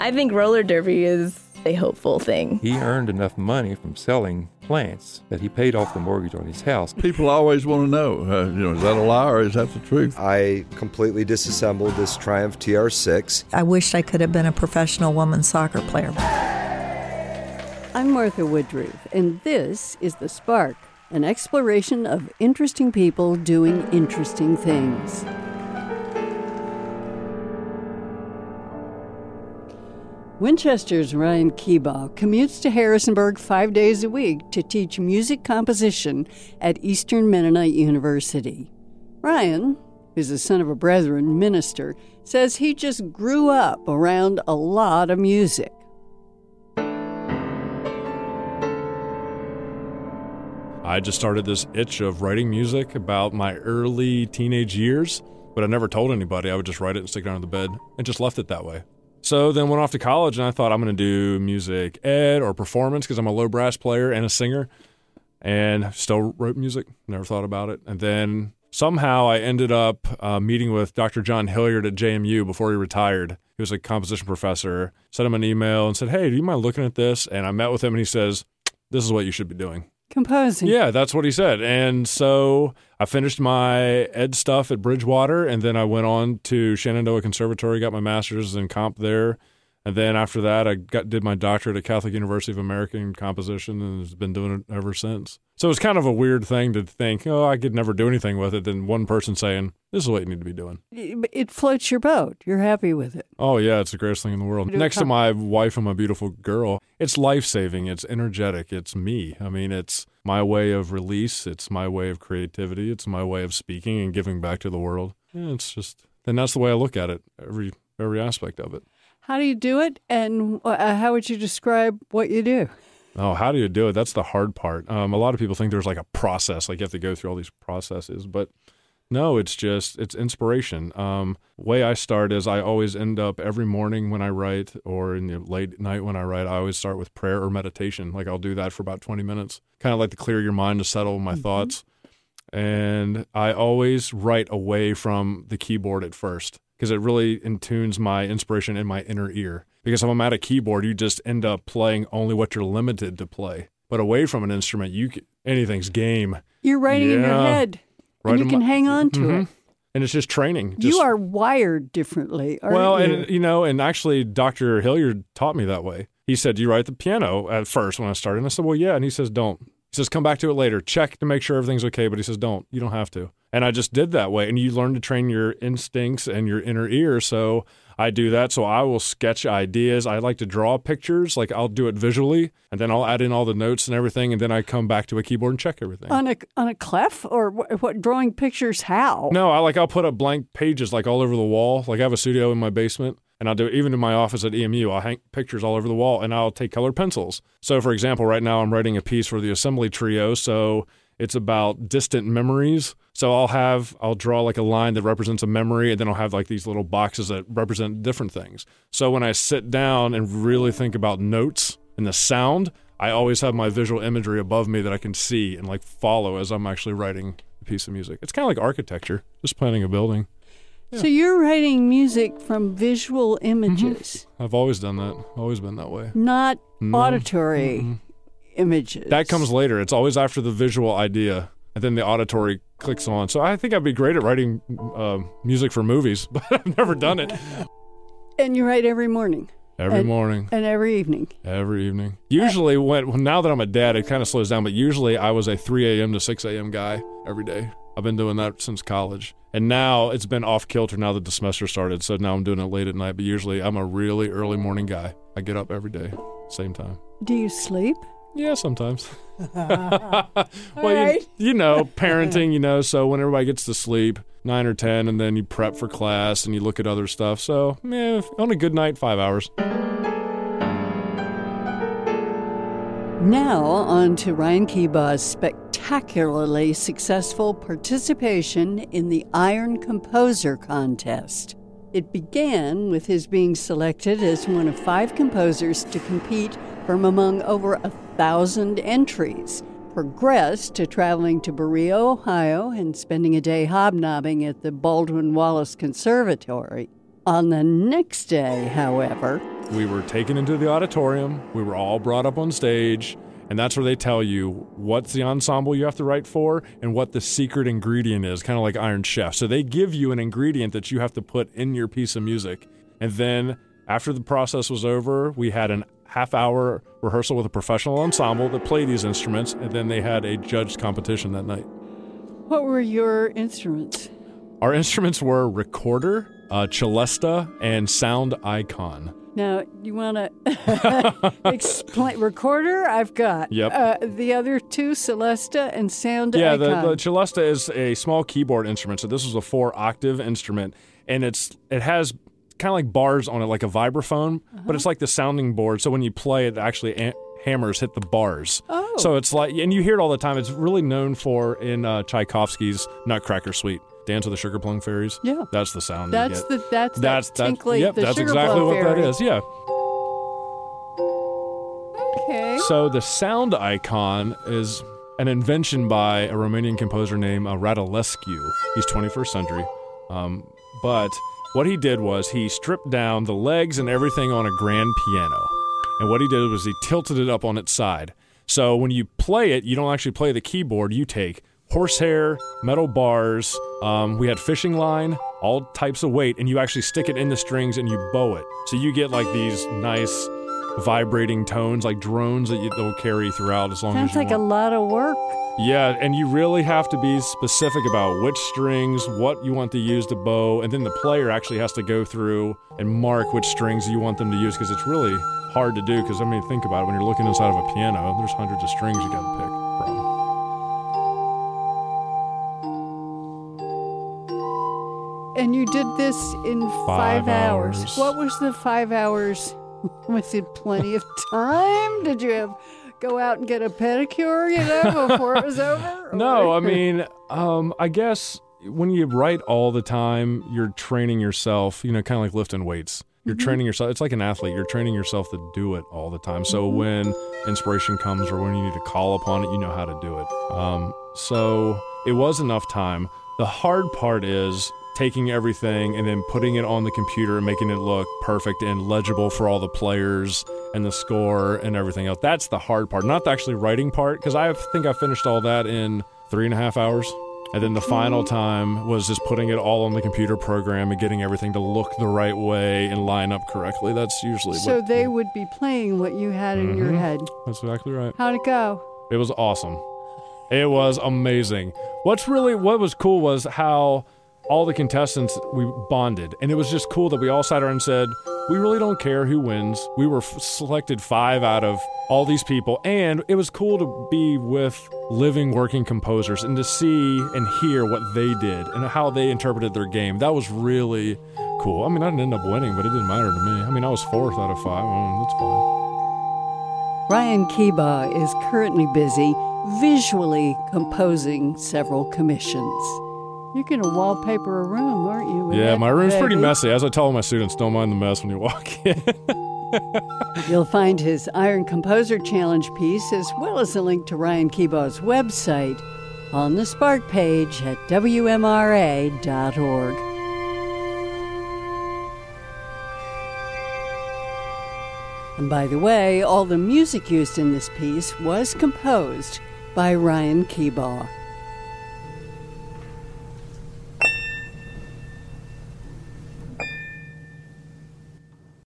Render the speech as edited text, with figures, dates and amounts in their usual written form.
I think roller derby is a hopeful thing. He earned enough money from selling plants that he paid off the mortgage on his house. People always want to know, is that a lie or is that the truth? I completely disassembled this Triumph TR6. I wished I could have been a professional women's soccer player. I'm Martha Woodruff, and this is The Spark, an exploration of interesting people doing interesting things. Winchester's Ryan Keebaugh commutes to Harrisonburg 5 days a week to teach music composition at Eastern Mennonite University. Ryan, who's the son of a Brethren minister, says he just grew up around a lot of music. I just started this itch of writing music about my early teenage years, but I never told anybody. I would just write it and stick it under the bed and just left it that way. So then went off to college, and I thought I'm going to do music ed or performance because I'm a low brass player and a singer, and still wrote music, never thought about it. And then somehow I ended up meeting with Dr. John Hilliard at JMU before he retired. He was a composition professor. Sent him an email and said, hey, do you mind looking at this? And I met with him, and he says, this is what you should be doing. Composing. Yeah, that's what he said. And so I finished my ed stuff at Bridgewater, and then I went on to Shenandoah Conservatory, got my master's in comp there. And then after that, I did my doctorate at Catholic University of America in composition and has been doing it ever since. So it's kind of a weird thing to think, I could never do anything with it, than one person saying, this is what you need to be doing. It floats your boat. You're happy with it. Oh, yeah, it's the greatest thing in the world. Next to my wife and my beautiful girl, it's life-saving, it's energetic, it's me. I mean, it's my way of release, it's my way of creativity, it's my way of speaking and giving back to the world. Yeah, it's just, and that's the way I look at it, every aspect of it. How do you do it, and how would you describe what you do? Oh, how do you do it? That's the hard part. A lot of people think there's like a process, like you have to go through all these processes, but no, it's inspiration. Way I start is I always end up every morning when I write or in the late night when I write, I always start with prayer or meditation. Like I'll do that for about 20 minutes, kind of like to clear your mind, to settle my thoughts. And I always write away from the keyboard at first, because it really intunes my inspiration in my inner ear. Because if I'm at a keyboard, you just end up playing only what you're limited to play. But away from an instrument, anything's game. You're writing in your head, and you can hang on to it. And it's just training. You are wired differently, aren't you? And actually, Dr. Hilliard taught me that way. He said, you write the piano at first when I started. And I said, well, yeah. And he says, don't. He says, come back to it later. Check to make sure everything's okay. But he says, don't. You don't have to. And I just did that way. And you learn to train your instincts and your inner ear. So I do that. So I will sketch ideas. I like to draw pictures. Like I'll do it visually, and then I'll add in all the notes and everything. And then I come back to a keyboard and check everything. On a clef, or what drawing pictures how? No, I'll put up blank pages like all over the wall. Like I have a studio in my basement. And I'll do it even in my office at EMU. I'll hang pictures all over the wall, and I'll take colored pencils. So, for example, right now I'm writing a piece for the Assembly Trio, so it's about distant memories. So I'll draw like a line that represents a memory, and then I'll have like these little boxes that represent different things. So when I sit down and really think about notes and the sound, I always have my visual imagery above me that I can see and like follow as I'm actually writing a piece of music. It's kind of like architecture, just planning a building. Yeah. So you're writing music from visual images. I've always done that. Always been that way. Not auditory images. That comes later. It's always after the visual idea, and then the auditory clicks on. So I think I'd be great at writing music for movies, but I've never done it. And you write every morning? Every morning. And every evening? Every evening. Usually, now that I'm a dad, it kind of slows down, but usually I was a 3 a.m. to 6 a.m. guy every day. I've been doing that since college. And now it's been off kilter now that the semester started, so now I'm doing it late at night. But usually I'm a really early morning guy. I get up every day, same time. Do you sleep? Yeah, sometimes. Well, right. you know, parenting, so when everybody gets to sleep, 9 or 10, and then you prep for class and you look at other stuff. So, on a good night, 5 hours. Now on to Ryan Keebaugh's spectacularly successful participation in the Iron Composer Contest. It began with his being selected as one of 5 composers to compete from among over 1,000 entries, progressed to traveling to Berea, Ohio, and spending a day hobnobbing at the Baldwin Wallace Conservatory. On the next day, however, we were taken into the auditorium. We were all brought up on stage. And that's where they tell you what's the ensemble you have to write for and what the secret ingredient is, kind of like Iron Chef. So they give you an ingredient that you have to put in your piece of music. And then after the process was over, we had an half-hour rehearsal with a professional ensemble that played these instruments, and then they had a judged competition that night. what were your instruments? Our instruments were recorder, celesta, and sound icon. Now, you want to explain? Recorder, I've got. Yep. The other two, Celesta and Sound Yeah, Icon. the celesta is a small keyboard instrument. So this was a 4-octave instrument, and it has kind of like bars on it, like a vibraphone, but it's like the sounding board. So when you play it, actually hammers hit the bars. Oh. So it's like, and you hear it all the time. It's really known for in Tchaikovsky's Nutcracker Suite. Dance of the Sugar Plum Fairies. Yeah. That's the sound That's you get. that's tinkly. Yep, the that's Sugar exactly Plum what Fairy. that is. Yeah. Okay. So the sound icon is an invention by a Romanian composer named Radulescu. He's 21st century. But what he did was he stripped down the legs and everything on a grand piano. And what he did was he tilted it up on its side. So when you play it, you don't actually play the keyboard. You take horsehair, metal bars, we had fishing line, all types of weight, and you actually stick it in the strings and you bow it. So you get like these nice vibrating tones, like drones that they'll carry throughout as long as Sounds you like want. a lot of work. Yeah, and you really have to be specific about which strings, what you want to use to bow, and then the player actually has to go through and mark which strings you want them to use, because it's really hard to do, because, I mean, think about it, when you're looking inside of a piano, there's hundreds of strings you got to pick from. And you did this in 5 hours. hours. What was the 5 hours? Was it plenty of time? Did you go out and get a pedicure, before it was over? No, I mean, I guess when you write all the time, you're training yourself, kind of like lifting weights. You're training yourself. It's like an athlete. You're training yourself to do it all the time. So when inspiration comes or when you need to call upon it, you know how to do it. So it was enough time. The hard part is taking everything and then putting it on the computer and making it look perfect and legible for all the players and the score and everything else. That's the hard part, not the actually writing part, because I think I finished all that in 3.5 hours. And then the final time was just putting it all on the computer program and getting everything to look the right way and line up correctly. That's usually So what... they would be playing what you had in your head. That's exactly right. How'd it go? It was awesome. It was amazing. What was cool was how all the contestants, we bonded. And it was just cool that we all sat there and said, we really don't care who wins. We were selected 5 out of all these people. And it was cool to be with living, working composers and to see and hear what they did and how they interpreted their game. That was really cool. I mean, I didn't end up winning, but it didn't matter to me. I mean, I was 4th out of 5. That's fine. Ryan Kiba is currently busy visually composing several commissions. You're going to wallpaper a room, aren't you? with Yeah, that, my room's pretty baby? messy. As I tell my students, don't mind the mess when you walk in. You'll find his Iron Composer Challenge piece, as well as a link to Ryan Kiba's website, on the Spark page at WMRA.org. And by the way, all the music used in this piece was composed by Ryan Kiba.